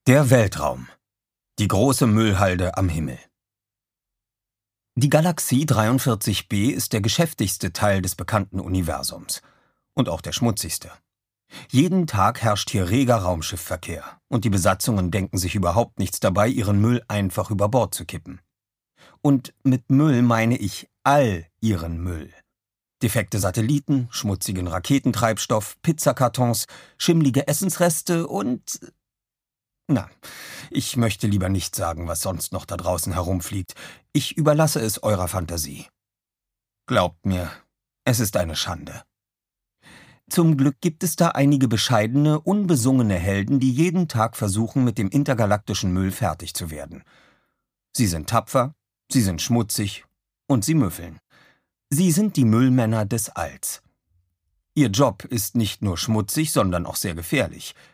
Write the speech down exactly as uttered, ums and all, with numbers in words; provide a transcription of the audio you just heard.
Der Weltraum. Die große Müllhalde am Himmel. Die Galaxie dreiundvierzig b ist der geschäftigste Teil des bekannten Universums. Und auch der schmutzigste. Jeden Tag herrscht hier reger Raumschiffverkehr. Und die Besatzungen denken sich überhaupt nichts dabei, ihren Müll einfach über Bord zu kippen. Und mit Müll meine ich all ihren Müll. Defekte Satelliten, schmutzigen Raketentreibstoff, Pizzakartons, schimmlige Essensreste und... Na, ich möchte lieber nicht sagen, was sonst noch da draußen herumfliegt. Ich überlasse es eurer Fantasie. Glaubt mir, es ist eine Schande. Zum Glück gibt es da einige bescheidene, unbesungene Helden, die jeden Tag versuchen, mit dem intergalaktischen Müll fertig zu werden. Sie sind tapfer, sie sind schmutzig und sie müffeln. Sie sind die Müllmänner des Alls. Ihr Job ist nicht nur schmutzig, sondern auch sehr gefährlich.